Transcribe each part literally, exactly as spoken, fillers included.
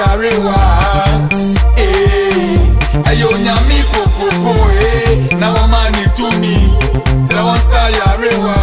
yarewa eh ayo nyami kokoko eh na wa mani tumi zira wansa yarewa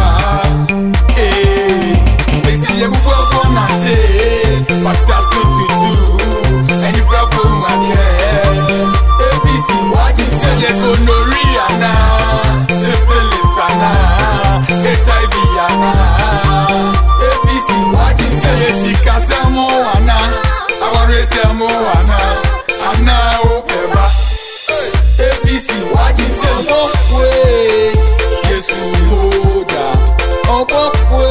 eh esi ye bukoko na te pata sututu eni bravo adie A B C waji se ye gonorrhea na syphilis na H I V na A B C waji se ye sikasemo ana awaresemo ana ana obeba A B C waji se mokwe Yesu moja obokwe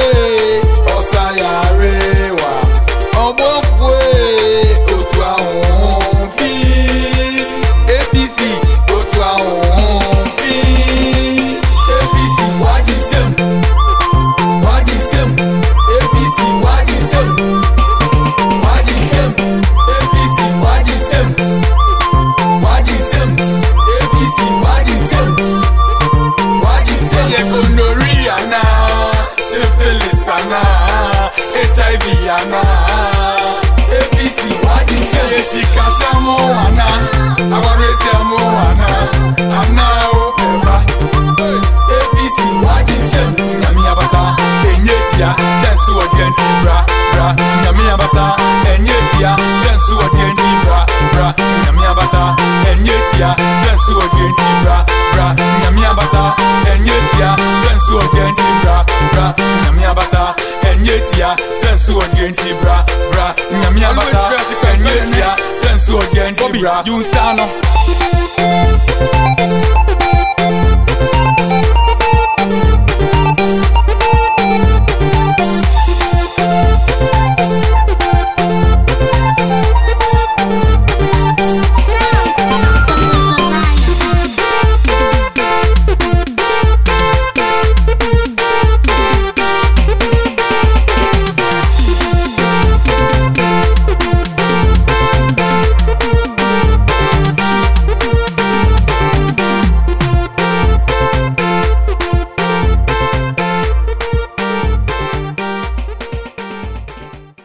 osayarewa obokwe otu ahun fi A B C otu ahun fi A B C waji se waji se A B C waji se waji se A B C waji se waji se A B C waji se waji se ye gonorrhea na syphilis na H I V na A B C waji se ye sikasemo ana awaresemo ana ana obeba A B C waji se nyami abasa enyetia sensu odienti bra bra nyami abasa enyetia sensu odienti bra bra nyami abasa enyetia sensu odienti bra bra nyami abasa enyetia sensu odienti bra bra nyami abasa enyetia sensu odienti bra bra nyami abasa enyetia sensu odienti bra you sano